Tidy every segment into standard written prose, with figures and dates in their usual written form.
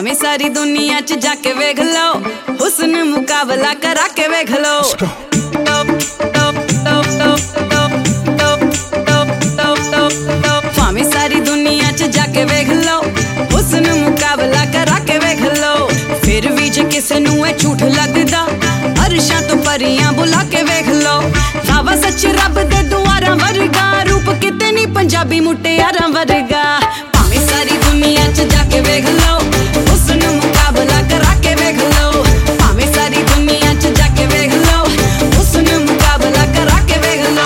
भावें सारी दुनिया च जाके वेख लो, हुस्न मुकाबला करा के वेख लो। भावें सारी दुनिया च जाके वेख लो, हुस्न मुकाबला करा के वेख लो। फिर भी जे किसे नूं ऐ झूठ लगदा, अरशां तो परियां बुला के वेख लो। बाबा सच रब दे दुआरां वर्गा, रूप किते नी पंजाबी मुटियारां वर्गा। भावें सारी दुनिया च जाके वेख लो, हुस्न मुकाबला करा के वेख लो। भावें सारी दुनिया च जाके वेख लो, हुस्न मुकाबला करा के वेख लो।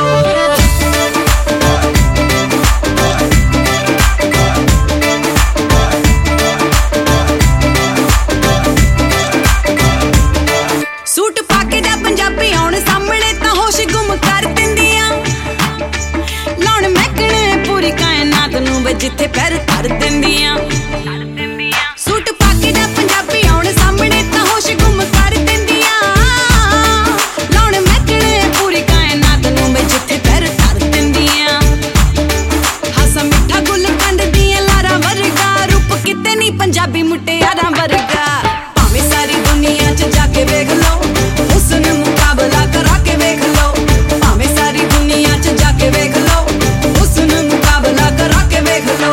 सूट पाके जा पंजाबी आउण सामने तां होश गुम कर दिंदियां, लाउण महकणे पूरी कायनात नूं वे जिथे पैर धर दिंदियां। सूट पाके जा पंजाबी आउण सामने तां होश गुम कर दिंदियां, लाउण महकणे पूरी कायनात नूं वे जिथे पैर धर दिंदियां। हासा मिठा गुल कंड दियां लारां वर्गा, रूप किते नी पंजाबी मुटियारां वर्गा। भावें सारी दुनिया च जाके वेख लो, हुस्न मुकाबला करा के वेख लो। भावें सारी दुनिया च जाके वेख लो, हुस्न मुकाबला करा के वेख लो।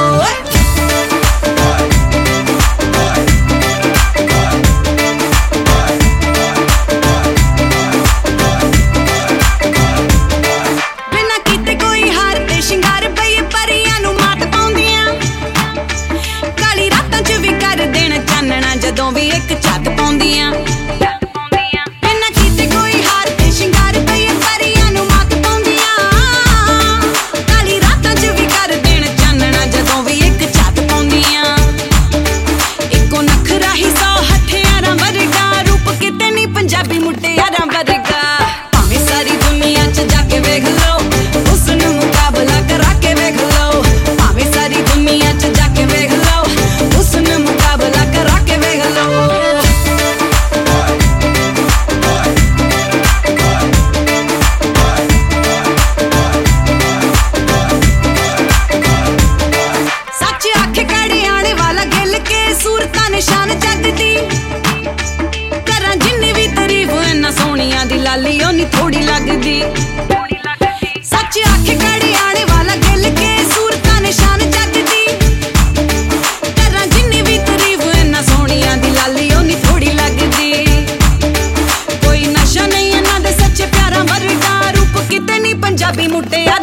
बिना कीते कोई हार ते शिंगार पई परियां नूं मात पाउंदियां, काली रातां च भी कर देण चानणा जदों भी एक झत पाउंदियां। बिना कीते कोई हार ते शिंगार पई परियां नूं मात पाउंदियां, काली रातां च भी कर देण चानणा जदों भी एक झत पाउंदियां। इक्को नखरा ही 100 हथियारां वर्गा, रूप किते नी पंजाबी मुटियारां वर्गा। भावें सारी दुनिया च जाके वेख लो, हुस्न मुकाबला करा के वेख लो। भावें सारी दुनिया च जाके वेख लो, हुस्न मुकाबला करा के वेख लो। सच आखे कड़े आने वाला गिल के, सूरतां निशान जग दी। करां जिन्नी भी तारीफ इन्ना सोहणियां दी लाली ओ नी थोड़ी लगदी। सच आखे कड़े आने वाला गिल के, सूरतां निशान जग दी। करां जिन्नी भी तारीफ इन्ना सोहणियां दी लाली ओ नी थोड़ी लगदी। कोई नशा नहीं इन्हां दे सच्चे प्यारां वर्गा, रूप किते नी पंजाबी मुटिया